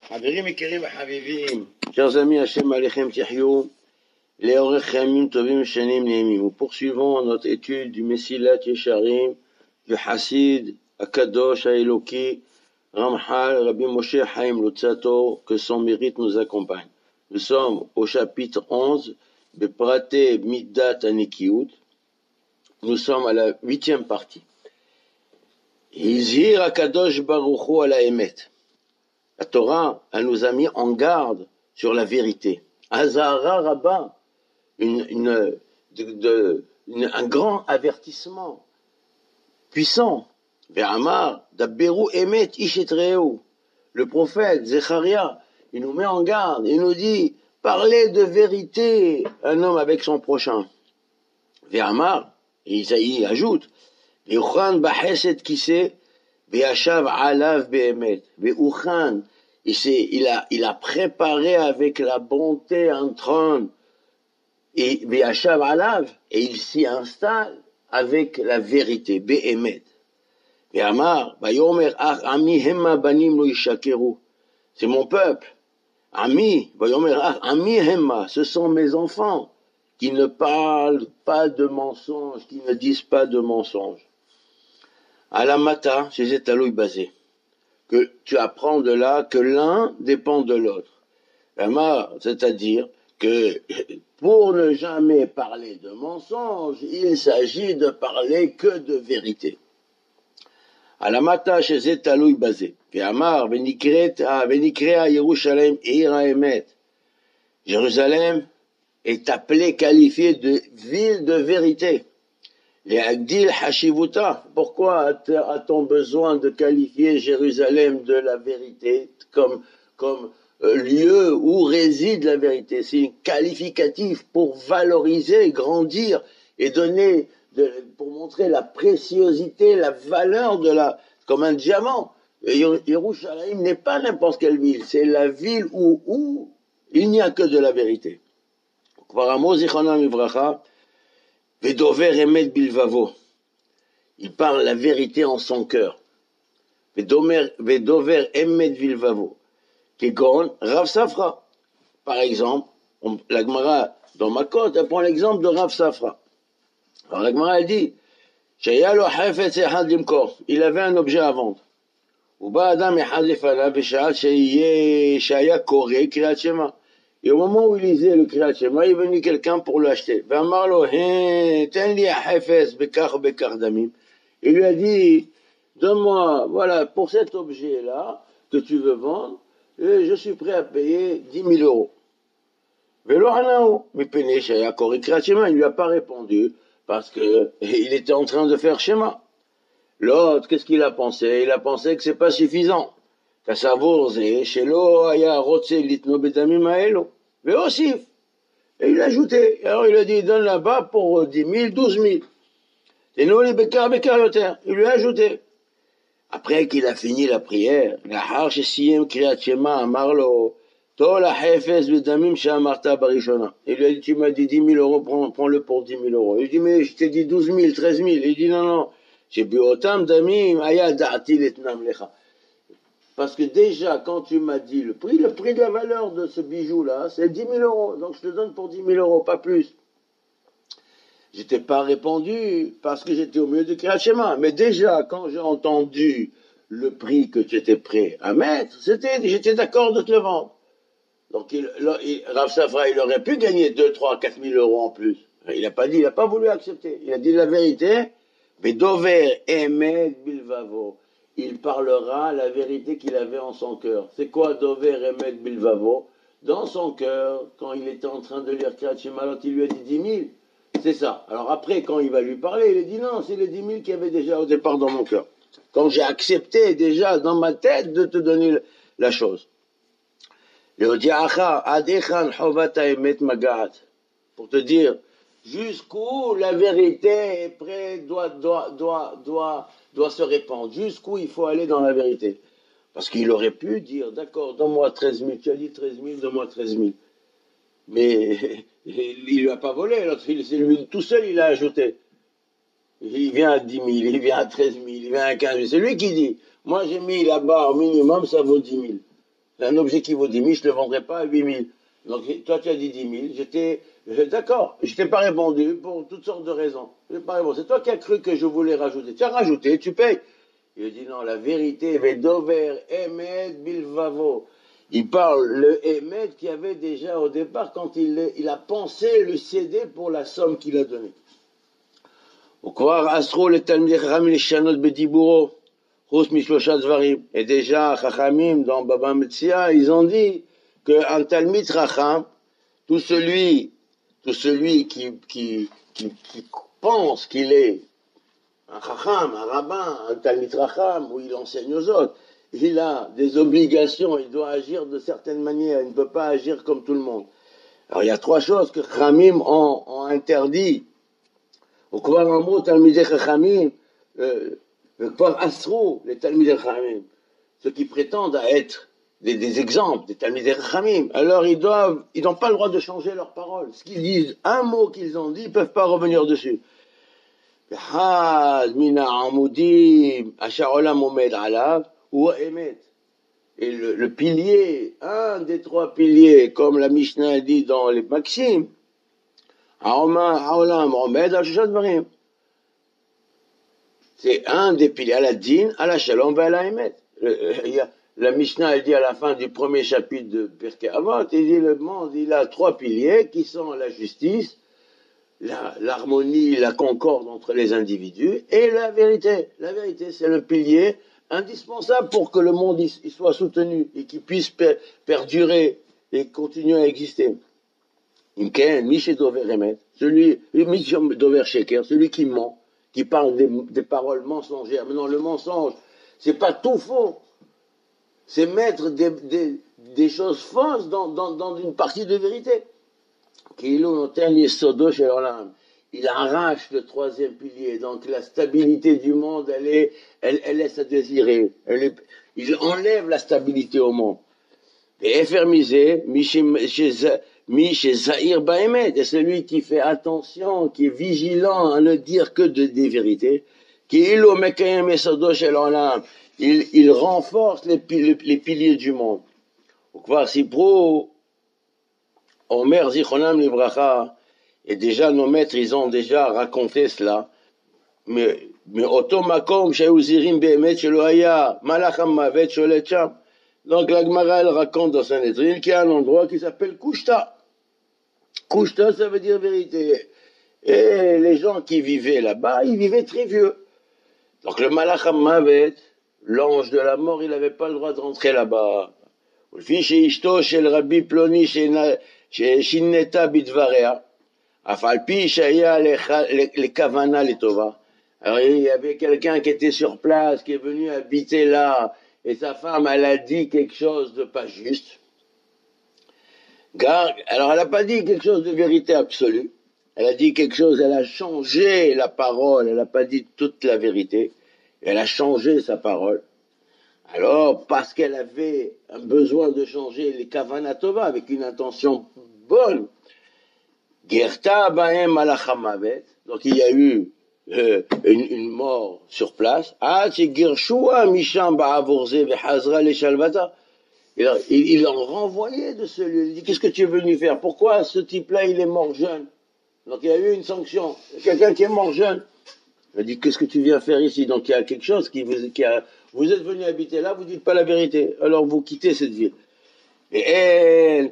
חברים יקרים וחביבים, chers amis, Hachem Alechem Tihyou, Leorech Yamim Tovim Shanim Neemim. Nous poursuivons notre étude du Mesilat Yesharim, du Hassid, Akadosh, Haeloki, Ramchal, Rabbi Moshe Chaim Lutzato, que son mérite nous accompagne. Nous sommes au chapitre 11, Beprate Midat Anikiut. Nous sommes à la 8e partie. Izhir Akadosh Baruch Hu ala Emet. La Torah, elle nous a mis en garde sur la vérité. Azara Rabba, un grand avertissement puissant. Ve'amar, dabberu emet ishetreu. Le prophète Zecharia, il nous met en garde, il nous dit, parlez de vérité, un homme avec son prochain. Ve'amar, et Isaïe ajoute, ve'uchan ba'chesed kise, ve'ashav alav be'emet. Ve'uchan, il a préparé avec la bonté un trône, et ve'ashav alav, et il s'y installe avec la vérité, be'emet. Ve'amar, vayomer ach ami hemma banim lo yishakeru. C'est mon peuple. Ami, vayomer ach ami hemma, ce sont mes enfants qui ne parlent pas de mensonges, qui ne disent pas de mensonges. Alamata, chez Etaloui basé, que tu apprends de là que l'un dépend de l'autre. C'est-à-dire que pour ne jamais parler de mensonges, il s'agit de parler que de vérité. Alamata chez Etaloui basé, Ve'amar venikrea Yerushalem eira emet. Jérusalem est appelée, qualifiée de ville de vérité. Les Agdil Hashivuta, pourquoi a-t-on besoin de qualifier Jérusalem de la vérité comme lieu où réside la vérité? C'est un qualificatif pour valoriser, grandir et donner, pour montrer la préciosité, la valeur comme un diamant. Yerushalayim n'est pas n'importe quelle ville, c'est la ville où il n'y a que de la vérité. Vedover emet bilvavo. Il parle la vérité en son cœur. Vedover emet bilvavo. Kegon Rav Safra. Par exemple, la Gemara dans Makot, elle prend l'exemple de Rav Safra. Alors la Gemara, elle dit, Shaya lo hafetz echad limkor. Il avait un objet à vendre. Uba adam echad lefanav v'sha'al shaya koreh kriyat shema. Et au moment où il lisait le Kriyat Shema, il est venu quelqu'un pour l'acheter. Il lui a dit, donne-moi, voilà, pour cet objet-là que tu veux vendre, je suis prêt à payer 10 000 euros. Il ne lui a pas répondu parce qu'il était en train de faire Shema. L'autre, qu'est-ce qu'il a pensé? Il a pensé que c'est pas suffisant. Et il a ajouté. Alors il a dit, donne là-bas pour 10 000, 12 000. Il lui a ajouté. Après qu'il a fini la prière, il lui a dit, tu m'as dit 10 000 euros, prends-le pour 10 000 euros. Il dit, mais je t'ai dit 12 000, 13 000. Il dit, non. Parce que déjà, quand tu m'as dit le prix de la valeur de ce bijou-là, c'est 10 000 euros. Donc je te donne pour 10 000 euros, pas plus. Je t'ai pas répondu parce que j'étais au milieu du Kriyat Shema. Mais déjà, quand j'ai entendu le prix que tu étais prêt à mettre, j'étais d'accord de te le vendre. Donc Rav Safra, il aurait pu gagner 2, 3, 4 000 euros en plus. Il n'a pas voulu accepter. Il a dit la vérité. Vedover emet bilvavo. Il parlera la vérité qu'il avait en son cœur. C'est quoi Dover emet bilvavo? Dans son cœur, quand il était en train de lire Kriyat Shema, il lui a dit 10 000. C'est ça. Alors après, quand il va lui parler, il a dit non, c'est les 10 000 qu'il y avait déjà au départ dans mon cœur. Quand j'ai accepté déjà dans ma tête de te donner la chose. Pour te dire jusqu'où la vérité est prête, doit se répandre, jusqu'où il faut aller dans la vérité. Parce qu'il aurait pu dire, d'accord, donne-moi 13 000, tu as dit 13 000, donne-moi 13 000. Mais il lui a pas volé, l'autre, c'est lui tout seul, il a ajouté. Il vient à 10 000, il vient à 13 000, il vient à 15 000. C'est lui qui dit, moi j'ai mis là-bas au minimum, ça vaut 10 000. Un objet qui vaut 10 000, je ne le vendrai pas à 8 000. Donc toi tu as dit 10 000, d'accord, je t'ai pas répondu pour toutes sortes de raisons. Je t'ai pas répondu. C'est toi qui as cru que je voulais rajouter. Tu as rajouté, tu payes. Il dit non, la vérité, Vedover, Emet, Bilvavo. Il parle le Emet qu'il y avait déjà au départ quand il a pensé le céder pour la somme qu'il a donnée. Et déjà, Chachamim, dans Baba Metzia, ils ont dit qu'un Talmid Chacham, tout celui qui pense qu'il est un Chacham, un rabbin, un Talmid Chacham, où il enseigne aux autres, il a des obligations, il doit agir de certaines manières, il ne peut pas agir comme tout le monde. Alors il y a trois choses que Chachamim ont interdit. Au Kvar Amro, Talmidei Chachamim, le Kvar Asro, les Talmidei Chachamim, ceux qui prétendent à être des exemples, des Talmidei Chachamim, alors ils n'ont pas le droit de changer leurs paroles. Ce qu'ils disent, un mot qu'ils ont dit, ils ne peuvent pas revenir dessus. Et le pilier, un des trois piliers, comme la Mishnah dit dans les Maximes, c'est un des piliers, à la din, à la shalom, à la emet. La Mishnah, elle dit à la fin du premier chapitre de Pirkei Avot, il dit le monde, il a trois piliers qui sont la justice, l'harmonie, la concorde entre les individus et la vérité. La vérité, c'est le pilier indispensable pour que le monde il soit soutenu et qu'il puisse perdurer et continuer à exister. Celui qui ment, qui parle des paroles mensongères. Mais non, le mensonge, c'est pas tout faux. C'est mettre des choses fausses dans une partie de vérité. Il arrache le troisième pilier, donc la stabilité du monde, elle laisse à désirer. Il enlève la stabilité au monde. Et effermisé, Mi chez Zahir Bahemet, et celui qui fait attention, qui est vigilant à ne dire que des vérités, il renforce les piliers du monde. Omer Zichronam Livracha, et déjà nos maîtres, ils ont déjà raconté cela, mais Otomakom Shauzirim Behemet Shelohaya, Malacham Mavet Sholetcham. Donc la Gemara, elle raconte dans Sanhedrin qu'il y a un endroit qui s'appelle Kushta. Kushta, ça veut dire vérité. Et les gens qui vivaient là-bas, ils vivaient très vieux. Donc le Malach HaMavet, l'ange de la mort, il n'avait pas le droit de rentrer là-bas. Alors il y avait quelqu'un qui était sur place, qui est venu habiter là, et sa femme, elle a dit quelque chose de pas juste. Alors elle n'a pas dit quelque chose de vérité absolue. Elle a dit quelque chose, elle a changé la parole, elle n'a pas dit toute la vérité. Elle a changé sa parole. Alors, parce qu'elle avait un besoin de changer les Kavana Tova avec une intention bonne, Gerta Bahem Malachamavet, donc il y a eu une mort sur place. Il l'ont renvoyé de ce lieu. Il dit, qu'est-ce que tu es venu faire? Pourquoi ce type-là, il est mort jeune? Donc il y a eu une sanction. Quelqu'un qui est mort jeune. Il a dit, qu'est-ce que tu viens faire ici? Donc il y a quelque chose vous êtes venu habiter là, vous dites pas la vérité. Alors vous quittez cette ville. Et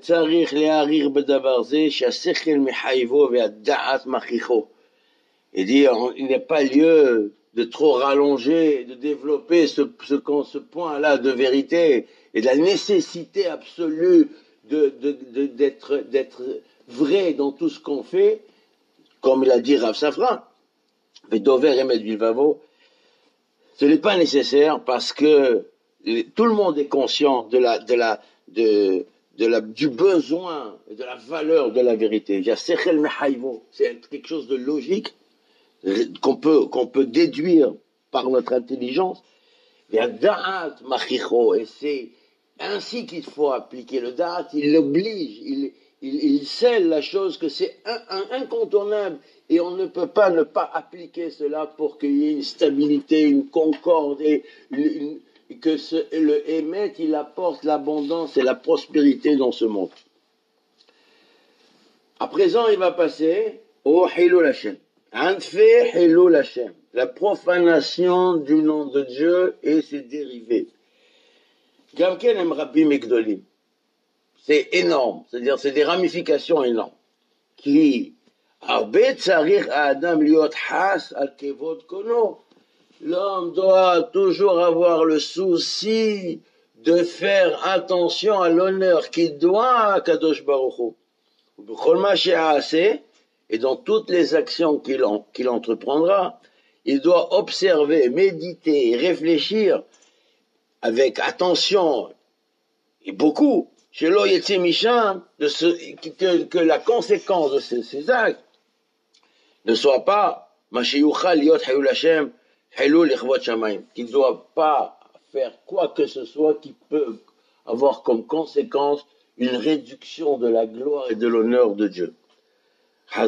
il dit, il n'est pas lieu de trop rallonger, de développer ce point-là de vérité et de la nécessité absolue d'être vrai dans tout ce qu'on fait, comme il a dit Rav Safra, Vedover Emet Bilvavo. Ce n'est pas nécessaire parce que tout le monde est conscient du besoin, de la valeur de la vérité. C'est quelque chose de logique qu'on peut déduire par notre intelligence. Et c'est ainsi qu'il faut appliquer le da'at. Il l'oblige, il scelle la chose que c'est incontournable et on ne peut pas ne pas appliquer cela pour qu'il y ait une stabilité, une concorde et que le Emet, il apporte l'abondance et la prospérité dans ce monde. À présent, il va passer au Hilul Hashem. Anfé Hilul Hashem, la profanation du nom de Dieu et ses dérivés. Gamken em Rabbi Megdolim. C'est énorme, c'est-à-dire c'est des ramifications énormes. Qui, Arbet Tsarir Adam Liot Has al Kevod Kono. L'homme doit toujours avoir le souci de faire attention à l'honneur qu'il doit à Kadosh Baruch Hu. Et dans toutes les actions qu'il entreprendra, il doit observer, méditer et réfléchir avec attention et beaucoup, que la conséquence de ces actes ne soit pas qu'il ne doit pas faire quoi que ce soit qui peut avoir comme conséquence une réduction de la gloire et de l'honneur de Dieu. Il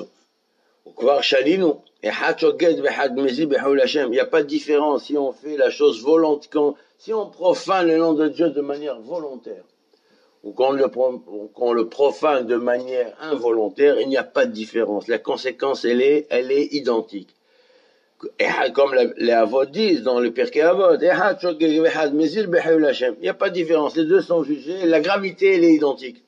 n'y a pas de différence si on fait la chose volontairement, si on profane le nom de Dieu de manière volontaire ou qu'on le profane de manière involontaire, il n'y a pas de différence. La conséquence, elle est identique. Et comme les Avot disent dans le Pirkei Avot, il n'y a pas de différence. Les deux sont jugés, la gravité, elle est identique.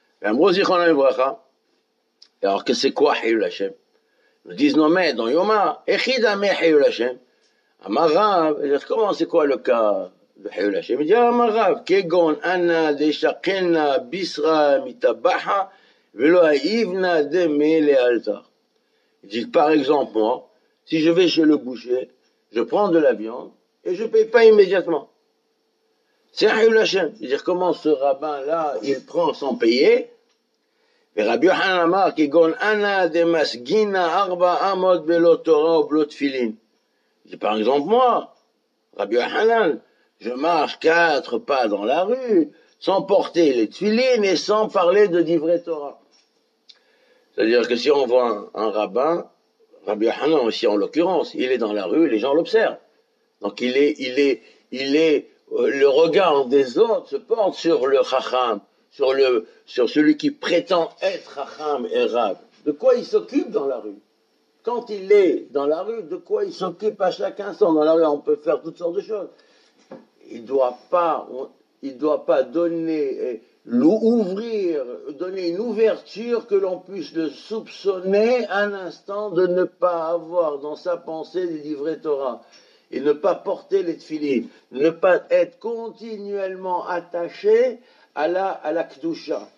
Alors que c'est quoi Hilul Hashem? Ils disent non mais dans Yoma, Echidame Hilul Hashem. Amarav, comment c'est quoi le cas de Hilul Hashem? Il dit Amarav, Kegon Anna Deshakena Bisra Mitabaha Velo Aivna Deme Le Altar. Il dit par exemple moi, si je vais chez le boucher, je prends de la viande et je ne paye pas immédiatement. C'est Hilul Hashem. C'est-à-dire comment ce rabbin-là, il prend sans payer. Et Rabbi Yochanan Amar, Kegon Anna Demasgina Arba Amod Belo Torah ou Belo Tfilin. Il dit par exemple moi, Rabbi Yochanan, je marche 4 pas dans la rue, sans porter les tfilines et sans parler de divrei Torah. C'est-à-dire que si on voit un rabbin, Rabbi Yochanan aussi en l'occurrence, il est dans la rue, les gens l'observent. Donc le regard des autres se porte sur le chacham, sur celui qui prétend être chacham et rab. De quoi il s'occupe dans la rue? Quand il est dans la rue, de quoi il s'occupe à chaque instant? Dans la rue, on peut faire toutes sortes de choses. Il ne doit pas donner une ouverture que l'on puisse le soupçonner un instant de ne pas avoir dans sa pensée des divrei Torah et ne pas porter les tfilines, ne pas être continuellement attaché à la kedusha.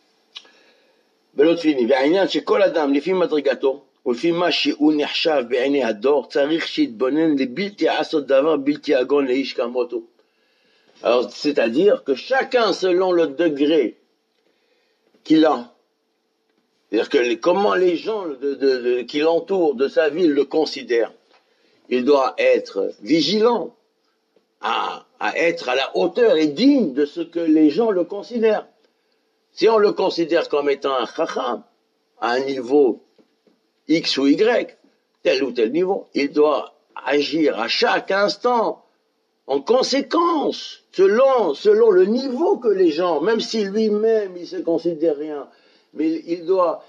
בלא תפילין, והעניין שכל אדם לפי מדרגתו ולפי מה שהוא נחשב בעיני הדור צריך שיתבונן לבלתי לעשות דבר בלתי הגון לאיש כמותו. Alors, c'est-à-dire que chacun selon le degré qu'il a, c'est-à-dire que comment les gens qui l'entourent de sa ville le considèrent, il doit être vigilant à être à la hauteur et digne de ce que les gens le considèrent. Si on le considère comme étant un chacham, à un niveau X ou Y, tel ou tel niveau, il doit agir à chaque instant en conséquence, selon le niveau que les gens, même si lui-même il se considère rien, mais il doit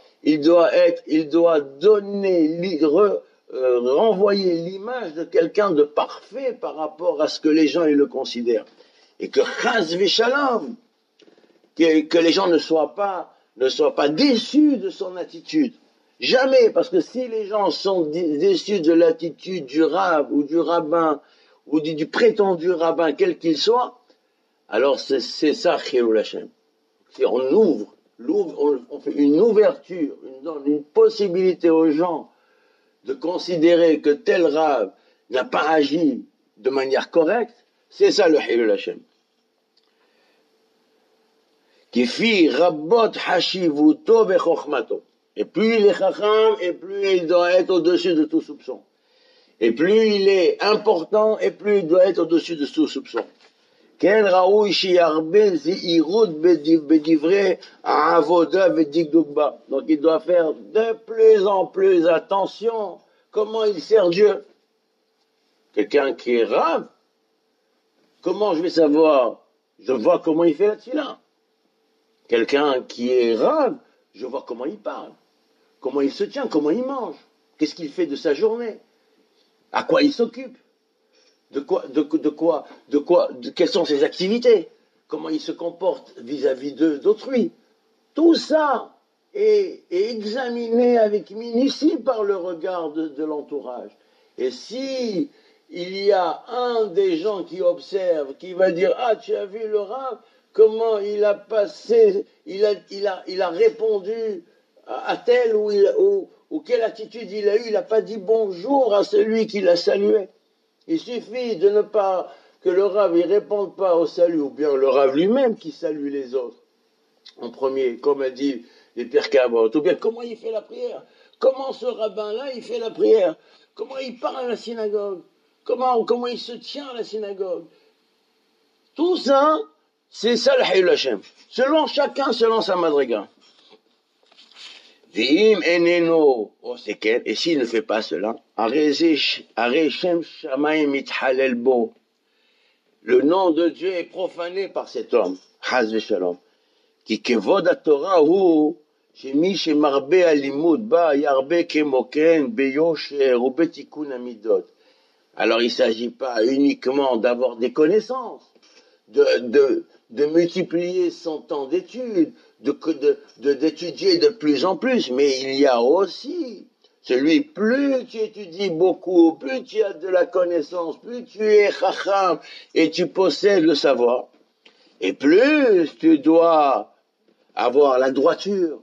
renvoyer l'image de quelqu'un de parfait par rapport à ce que les gens ils le considèrent. Et que chas v'shalom, que les gens ne soient pas déçus de son attitude. Jamais, parce que si les gens sont déçus de l'attitude du rab ou du rabbin, ou du prétendu rabbin, quel qu'il soit, alors c'est ça, Hilul Hashem. Si on fait une ouverture, on donne une possibilité aux gens de considérer que tel rab n'a pas agi de manière correcte, c'est ça le Hilul Hashem. Qui fit rabot hashivuto vechochmato. Et plus il est chacham, et plus il doit être au-dessus de tout soupçon. Et plus il est important, et plus il doit être au-dessus de tout soupçon. Ken raoui shiarbe zihirut bedivre avoda vedigdugba. Donc il doit faire de plus en plus attention comment il sert Dieu. Quelqu'un qui est rave, Comment je vais savoir? Je vois comment il fait la tefila. Quelqu'un qui est rave, je vois comment il parle, comment il se tient, comment il mange, qu'est-ce qu'il fait de sa journée, à quoi il s'occupe, quelles sont ses activités, comment il se comporte vis-à-vis d'autrui. Tout ça est examiné avec minutie par le regard de l'entourage. Et si il y a un des gens qui observe, qui va dire: ah, tu as vu le rave, comment il a passé, il a répondu à tel ou quelle attitude il a eu, il n'a pas dit bonjour à celui qui l'a salué. Il suffit de ne pas que le rave ne réponde pas au salut, ou bien le rave lui-même qui salue les autres en premier, comme a dit les Pères Cabot, ou bien comment il fait la prière, comment ce rabbin-là il fait la prière, comment il parle à la synagogue, comment il se tient à la synagogue. Tout ça, c'est ça le Hayul Hashem. Selon chacun, selon sa madriga. Ve'im eneno oseken, et s'il ne fait pas cela, Arei Shem Shamayim mithalel bo. Le nom de Dieu est profané par cet homme. Chas v'shalom. Ki kevod haTorah hu shemi shemarbe alimut ba yarbe kemoken beyosher ou betikun amidot. Alors il ne s'agit pas uniquement d'avoir des connaissances, de multiplier son temps d'études, d'étudier de plus en plus, mais il y a aussi plus tu étudies beaucoup, plus tu as de la connaissance, plus tu es chacham et tu possèdes le savoir, et plus tu dois avoir la droiture,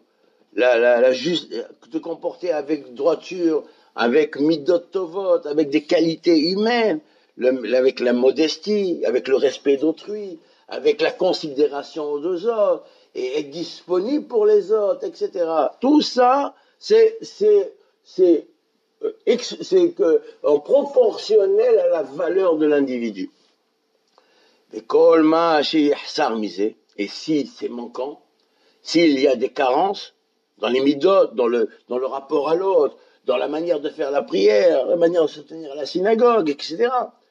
te comporter avec droiture, avec midot tovot, avec des qualités humaines, avec la modestie, avec le respect d'autrui, avec la considération aux autres, et être disponible pour les autres, etc. Tout ça, c'est en proportionnel à la valeur de l'individu. Et si c'est manquant, s'il y a des carences dans les midot, dans le rapport à l'autre, dans la manière de faire la prière, la manière de se tenir à la synagogue, etc.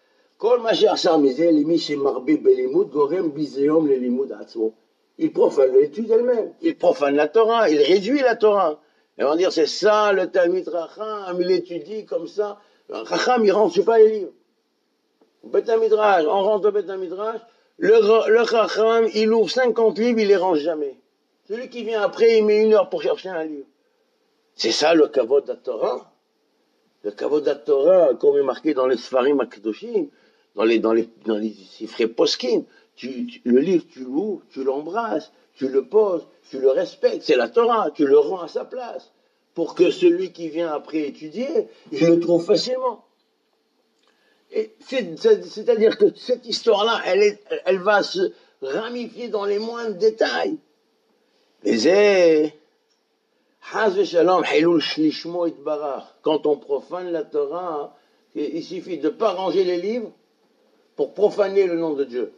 Il profane l'étude elle-même, il profane la Torah, il réduit la Torah. Ils vont dire: c'est ça le Talmid Racham, il étudie comme ça. Racham, il rentre pas les livres. Beth Midrash, on rentre au Beth Midrash, le Racham, il ouvre 50 livres, il les range jamais. Celui qui vient après, il met 1 heure pour chercher un livre. C'est ça le Kavod HaTorah. Le Kavod HaTorah, comme est marqué dans les Sfarim HaKadoshim, dans les Sifrei Poskim, le livre, tu l'ouvres, tu l'embrasses, tu le poses, tu le respectes, c'est la Torah, tu le rends à sa place, pour que celui qui vient après étudier, il le trouve facilement. Et c'est-à-dire que cette histoire-là, elle va se ramifier dans les moindres détails. Quand on profane la Torah, il suffit de ne pas ranger les livres pour profaner le nom de Dieu.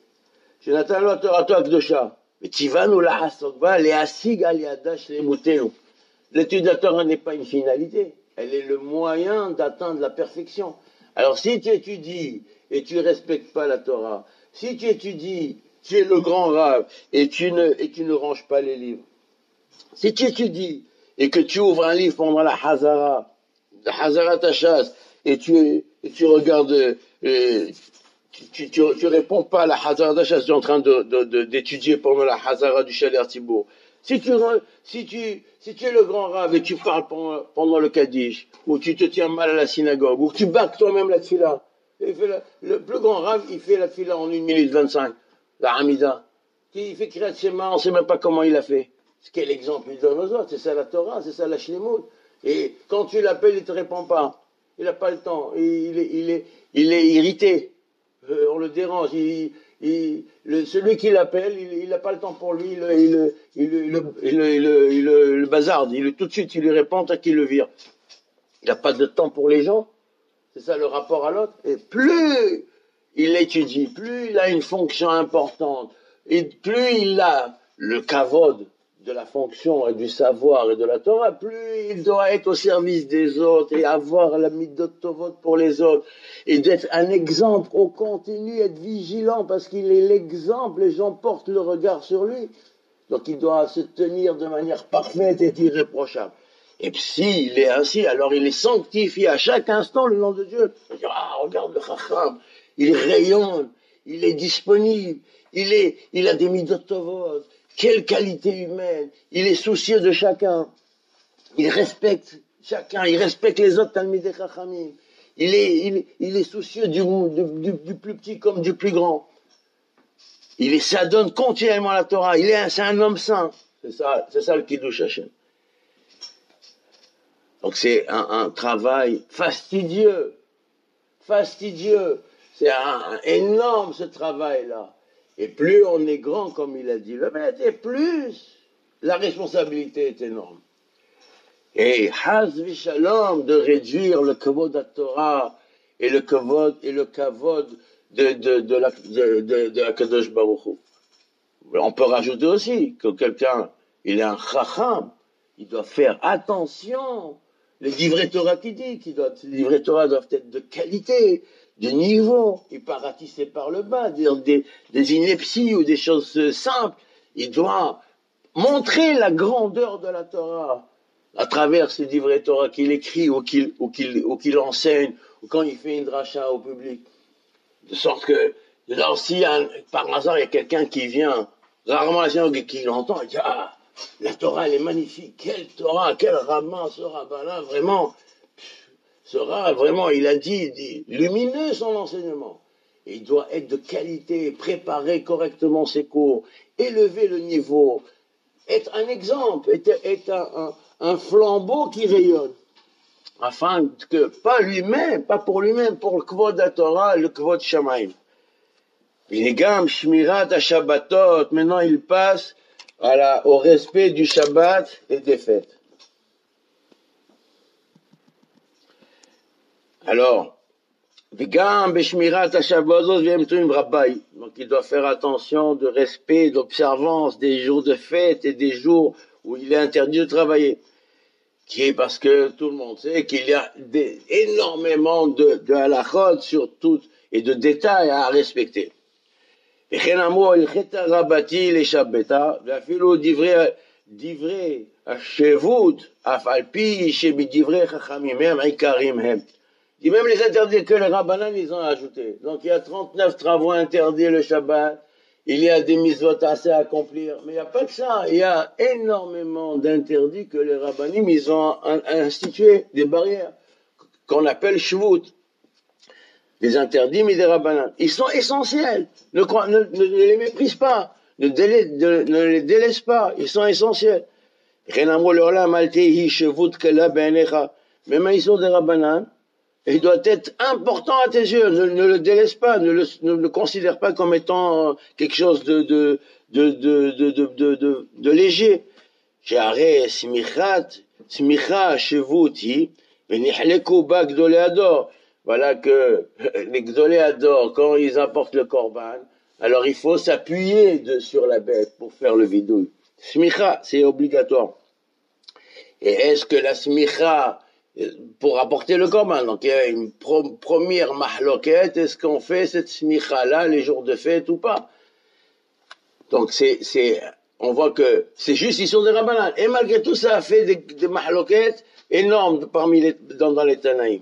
L'étude de la Torah n'est pas une finalité, elle est le moyen d'atteindre la perfection. Alors si tu étudies et tu ne respectes pas la Torah, si tu étudies, tu es le grand rave et tu ne ranges pas les livres, si tu étudies et que tu ouvres un livre pendant la Hazara Tachas, et tu regardes, tu réponds pas à la Hazara Tachas, tu es en train d'étudier pendant la Hazara du Shaler Tibour. Si tu es le grand rave et tu parles pendant le Kaddish, ou tu te tiens mal à la synagogue, ou tu bacs toi-même la tefila, le plus grand rave, il fait la tefila en 1 minute 25, la Hamida. Il fait Kriyat Shema, on ne sait même pas comment il a fait. Quel exemple il donne aux autres? C'est ça la Torah, c'est ça la Shlemut. Et quand tu l'appelles, il ne te répond pas. Il n'a pas le temps. Il est irrité. On le dérange. Celui qui l'appelle, il n'a pas le temps pour lui. Le bazarde. Tout de suite, il lui répond tant qu'il le vire. Il n'a pas de temps pour les gens. C'est ça le rapport à l'autre. Et plus il étudie, plus il a une fonction importante, et plus il a le kavod de la fonction et du savoir et de la Torah, plus il doit être au service des autres et avoir la midot tovot pour les autres et d'être un exemple au continu, être vigilant parce qu'il est l'exemple, les gens portent le regard sur lui. Donc il doit se tenir de manière parfaite et irréprochable. Et s'il est ainsi, alors il est sanctifié à chaque instant le nom de Dieu. Ah, regarde le Chacham, il rayonne, il est disponible, il a des midot tovot. Quelle qualité humaine, il est soucieux de chacun, il respecte chacun, il respecte les autres Talmidei Chachamim, il est soucieux du plus petit comme du plus grand. Il s'adonne continuellement à la Torah, c'est un homme saint, c'est ça le Kiddush Hashem. Donc c'est un travail fastidieux, c'est énorme ce travail-là. Et plus on est grand, comme il a dit le maître, et plus la responsabilité est énorme. Et Haz Vishalom de réduire le kavod à Torah et le kavod de la Kadosh Baruch Hu. On peut rajouter aussi que quelqu'un, il est un chacham, il doit faire attention. Les livrets Torah qui dit les livrets Torah doivent être de qualité, de niveau, et pas ratissés par le bas, des inepties ou des choses simples. Il doit montrer la grandeur de la Torah à travers ces livrets Torah qu'il écrit ou qu'il enseigne, ou quand il fait une dracha au public. De sorte que, alors si par hasard il y a quelqu'un qui vient, rarement qui l'entend, il dit ah, la Torah elle est magnifique, quelle Torah, quel rabbin ce rabbin-là, vraiment. Il a dit, lumineux son enseignement. Et il doit être de qualité, préparer correctement ses cours, élever le niveau, être un exemple, être un flambeau qui rayonne. Afin que, pas pour lui-même, pour le kvod HaTorah, le kvod Shamayim. Vinegam Shmirat HaShabbatot, maintenant il passe au respect du Shabbat et des fêtes. Alors, donc il doit faire attention de respect, d'observance des jours de fête et des jours où il est interdit de travailler. Qui est parce que tout le monde sait qu'il y a énormément de halachot sur tout et de détails à respecter. Et même les interdits que les rabbanan, ils ont ajoutés. Donc il y a 39 travaux interdits le Shabbat, il y a des mitzvot assez à accomplir, mais il n'y a pas que ça, il y a énormément d'interdits que les rabbanim, ils ont institués, des barrières, qu'on appelle shvut. Des interdits, mais des rabbanan. Ils sont essentiels, ne les méprise pas, ne les délaisse pas, ils sont essentiels. Même ils sont des rabbanan, il doit être important à tes yeux. Ne le délaisse pas, ne le considère pas comme étant quelque chose de léger. J'arrête smicha shevuti venichleku ba gdolei hador. Voilà que les gdolei hador, quand ils apportent le korban, alors il faut s'appuyer sur la bête pour faire le vidouille. Smicha, c'est obligatoire. Et est-ce que la smicha pour apporter le korban. Donc il y a une première mahloket, est-ce qu'on fait cette smicha-là les jours de fête ou pas? Donc on voit que c'est juste, ils sont des rabbanan. Et malgré tout, ça a fait des mahloket énormes dans les Tanaïm.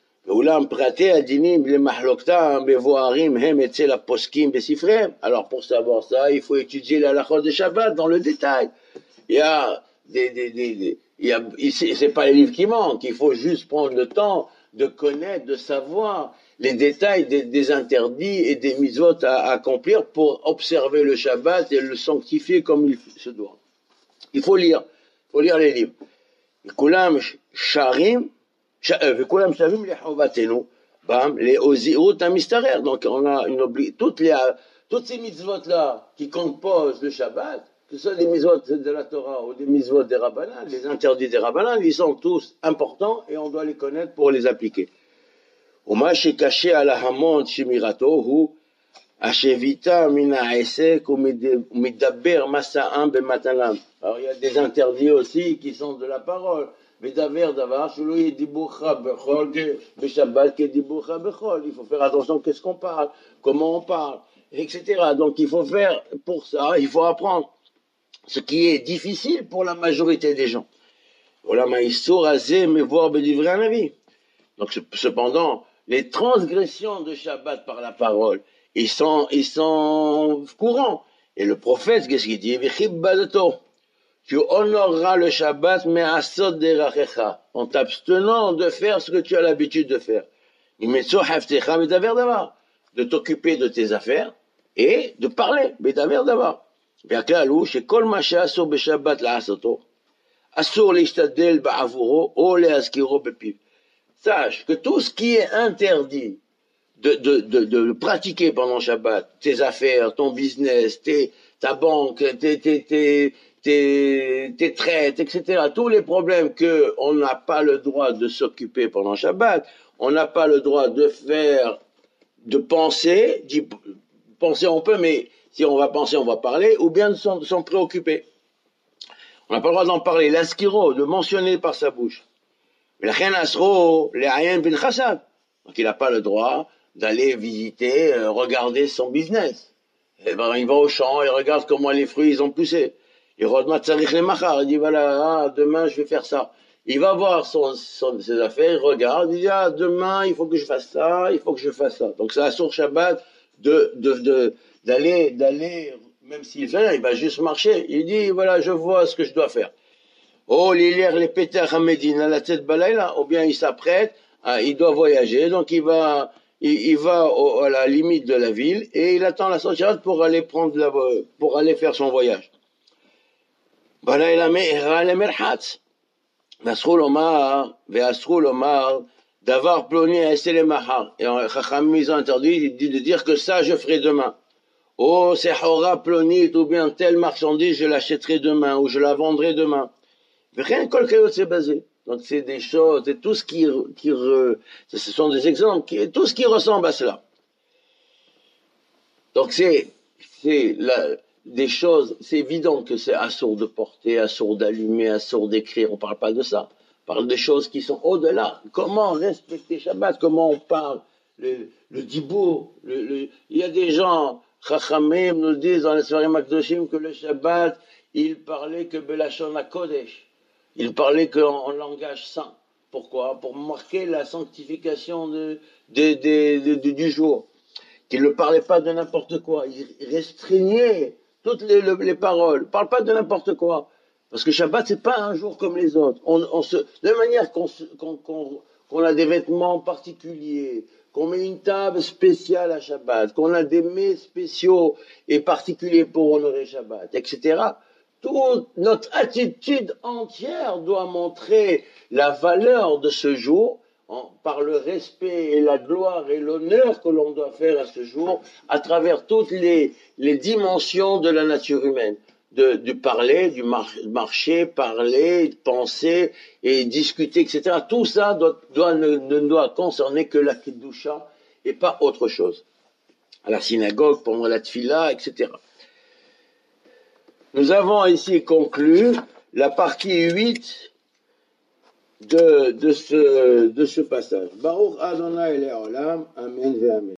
Alors pour savoir ça, il faut étudier la halachot de Shabbat dans le détail. Il y a c'est pas les livres qui manquent, il faut juste prendre le temps de connaître, de savoir les détails des interdits et des mitzvot à accomplir pour observer le Shabbat et le sanctifier comme il se doit. Il faut lire les livres. Kulam sharim vekulam shavim lechovatenu bam leozirut hamistarer. Donc on a toutes ces mitzvot là qui composent le Shabbat, que ce soit des mitzvot de la Torah ou des mitzvot des rabbanan, les interdits des rabbanan, ils sont tous importants et on doit les connaître pour les appliquer. Uma shekaché ala hamon shemirato hu Ashevita mina esek ou midaber masa'am bematalam. Alors il y a des interdits aussi qui sont de la parole. Medaber davar, shelo yedibucha bechol, beshabbat kedibucha bechol. Il faut faire attention qu'est-ce qu'on parle, comment on parle, etc. Donc il faut faire, pour ça, il faut apprendre. Ce qui est difficile pour la majorité des gens. Voilà, maïsour azé me voir bedivrer un avis. Donc cependant, les transgressions de Shabbat par la parole, ils sont courants. Et le prophète, qu'est-ce qu'il dit? Tu honoreras le Shabbat, mais asod derachecha, en t'abstenant de faire ce que tu as l'habitude de faire. De t'occuper de tes affaires et de parler. Sache que tout ce qui est interdit de pratiquer pendant Shabbat, tes affaires, ton business, ta banque, tes traites, etc., tous les problèmes qu'on n'a pas le droit de s'occuper pendant Shabbat, on n'a pas le droit de faire, de penser, penser on peut, mais si on va penser, on va parler, ou bien de s'en préoccuper. On n'a pas le droit d'en parler, l'askiro, de mentionner par sa bouche. Donc il n'a pas le droit d'aller visiter, regarder son business. Et ben, il va au champ, il regarde comment les fruits ils ont poussé. Il dit voilà, demain je vais faire ça. Il va voir ses affaires, il regarde, il dit demain il faut que je fasse ça, il faut que je fasse ça. Donc c'est la source Shabbat d'aller, même s'il fait rien, il va juste marcher. Il dit voilà, je vois ce que je dois faire. Oh, l'hilaire, les pétards à Médine, à la tête balaïla, ou bien il s'apprête, il doit voyager, donc il va à la limite de la ville et il attend la sortie pour aller pour aller faire son voyage. Balaïla me'era le merhatz. Vasrou l'omar, ve'asrou l'omar, d'avoir ploni à essayer les mahar. Et en Chacham, ils ont interdit, il dit de dire que ça, je ferai demain. Oh, c'est hora plonit, ou bien telle marchandise, je l'achèterai demain, ou je la vendrai demain. Rien que c'est basé. Donc c'est des choses, et tout ce ce sont des exemples, tout ce qui ressemble à cela. Donc c'est des choses, c'est évident que c'est assourd de porter, assourd d'allumer, assourd d'écrire, on parle pas de ça. On parle de choses qui sont au-delà. Comment respecter Shabbat, comment on parle, le dibour, il y a des gens, Chachamim nous disent dans les soirées Makdoshim que le Shabbat, il parlait que Belashon HaKodesh. Il parlait qu'en langage saint. Pourquoi? Pour marquer la sanctification du jour. Qu'il ne parlait pas de n'importe quoi. Il restreignait toutes les paroles. Il ne parle pas de n'importe quoi. Parce que Shabbat, c'est pas un jour comme les autres. De la manière qu'on a des vêtements particuliers, qu'on met une table spéciale à Shabbat, qu'on a des mets spéciaux et particuliers pour honorer Shabbat, etc., toute notre attitude entière doit montrer la valeur de ce jour par le respect et la gloire et l'honneur que l'on doit faire à ce jour à travers toutes les dimensions de la nature humaine, du parler, du marcher, parler, penser et discuter, etc. Tout ça ne doit concerner que la Kedusha et pas autre chose. À la synagogue, pendant la tfila, etc. Nous avons ici conclu la partie 8 de ce passage. Baruch Adonai Le'olam, Amen ve'Amen.